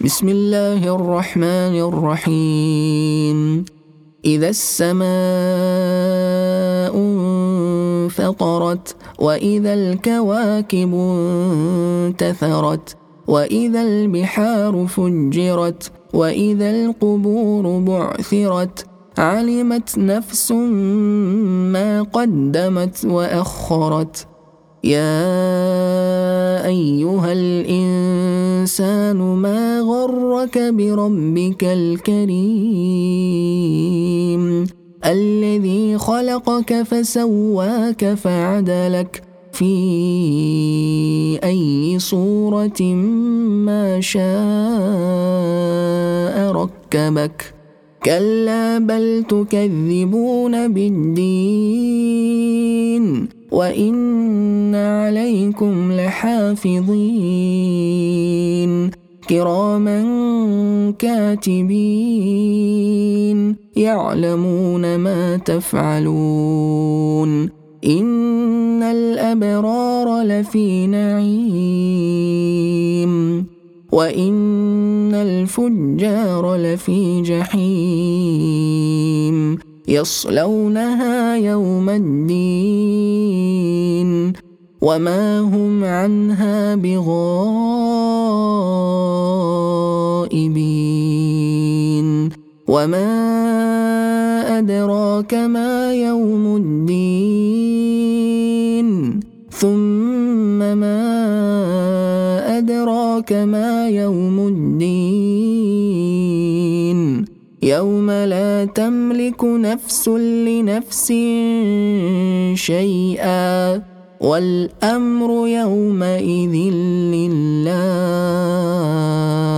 بسم الله الرحمن الرحيم. إذا السماء انفطرت وإذا الكواكب انتثرت وإذا البحار فجرت وإذا القبور بعثرت علمت نفس ما قدمت وأخرت. يا أيها الإنسان ما غرك بربك الكريم الذي خلقك فسواك فعدلك في أي صورة ما شاء ركبك. كلا بل تكذبون بالدين وإن عليكم لحافظين كراما كاتبين يعلمون ما تفعلون. إن الأبرار لفي نعيم وإن الفجار لفي جحيم يصلونها يوم الدين وما هم عنها بغائبين. وما أدراك ما يوم الدين ثم ما أدراك ما يوم الدين يوم لا تملك نفس لنفس شيئا والأمر يومئذ لله.